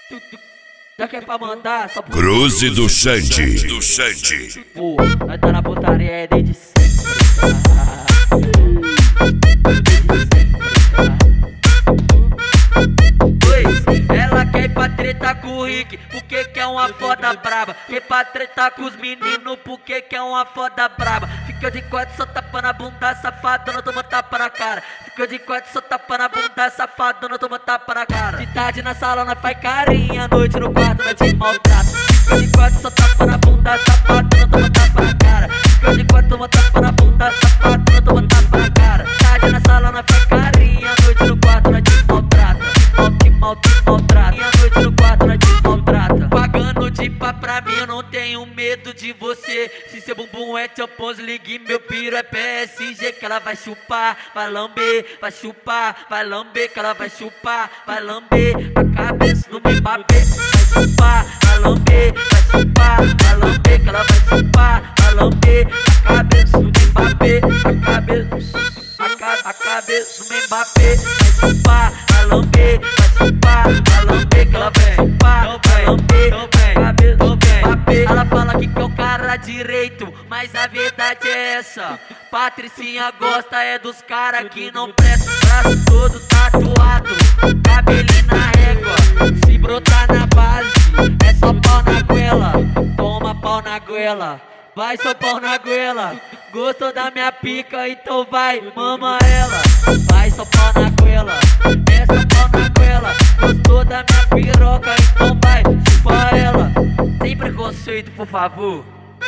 Já que é pra mandar, só Cruze do Xande. Pô, nós tá na putaria é desde sempre. Ela quer ir pra treta com o Rick, porque quer uma foda braba. Quer pra treta com os meninos, porque quer uma foda braba. Fica de quatro, só tapa na bunda, safadona, toma tapa na cara. Fica de quatro, só tapa na bunda, safadona, toma tapa na cara. De tarde na sala, nós faz carinha, noite no quarto, nós te maltrata. Fica de quatro, só tapa na bunda, safadona, toma tapa na cara. Fica de quatro, toma tapa na bunda, safadona, toma tapa na cara. Tarde na sala, nós faz carinha, noite no quarto, nós te maltrata. Te maltrata. E a noite no quarto, nós te maltrata. Pagando de pá pra mim, eu não tenho medo de você. Se seu bumbum é Champions League, meu piro é PSG. Que ela vai chupar, vai lamber, vai chupar, vai lamber. Que ela vai chupar, vai lamber a cabeça do Mbappé. Vai chupar, vai lamber, vai chupar, vai lamber. Que ela vai chupar, vai lamber a cabeça do Mbappé. A cabeça do Mbappé. Vai chupar, vai lamber, vai chupar, vai lamber. Que ela vai chupar, vai lamber a cabeça do Mbappé. Ela fala que é o cara direito, mas a verdade é essa. Patricinha gosta é dos cara que não presta. Braço todo tatuado, cabelinho na régua. Se brotar na base, é só pau na goela. Toma pau na goela, vai só pau na goela. Gostou da minha pica, então vai, mama ela. Vai só pau na goela, é só pau na goela. Gostou da minha piroca, então vai, chupa ela. Sem preconceito, por favor.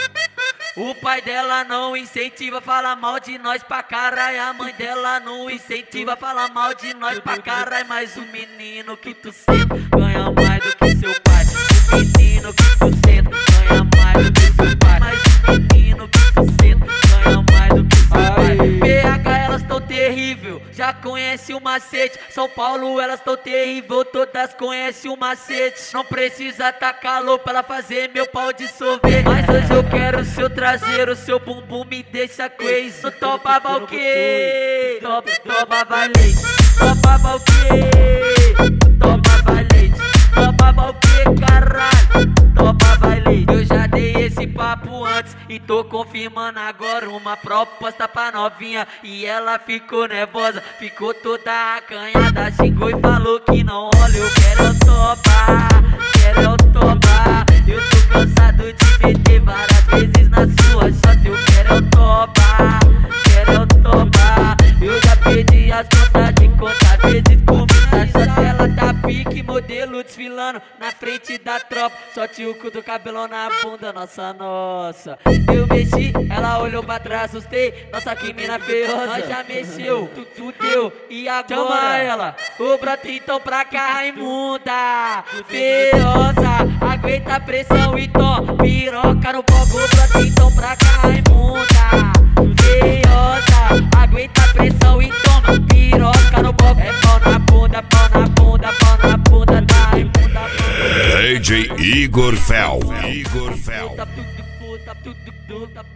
O pai dela não incentiva, fala mal de nós pra caralho. A mãe dela não incentiva, fala mal de nós pra caralho. Mas o menino que tu senta ganha mais do que seu pai. O menino que tu senta ganha mais do que seu pai. Mas o menino que tu senta ganha mais do que seu pai. PH elas tão terrível, já conhece o macete. São Paulo elas tão terrível, todas conhecem o macete. Não precisa tá calor pra ela fazer meu pau de sorvete. Mas hoje eu quero seu traseiro, seu bumbum me deixa crazy. Tu topava o quê? Topava leite. Topava o quê? Topava leite. Topava o quê, caralho? Topava leite. Eu já dei esse papo antes e tô confirmando agora uma proposta pra novinha. E ela ficou nervosa, ficou toda acanhada. Xingou e falou que não rola. Eu quero eu topar, quero eu topar. Eu tô cansado de meter várias vezes na sua shot. Eu quero eu topar, quero eu topar. Eu já perdi as contas de quantas vezes comi essa shot. Ela tá pique, modelo desfilando na frente da tropa. Só tio do cabelão na bunda, nossa. Eu mexi, ela olhou pra trás, assustei. Nossa, que mina feiosa. Nós já mexeu, tu fudeu. E agora? Chama ela, o brota então pra cá, Raimunda. Feiosa, aguenta a pressão e toma piroca no boco. O brota então pra cá, Raimunda. Feiosa, aguenta a pressão e toma piroca no boco. É pau na bunda, pau na bunda, pau na bunda da Raimunda. DJ Igor Fel. Tudo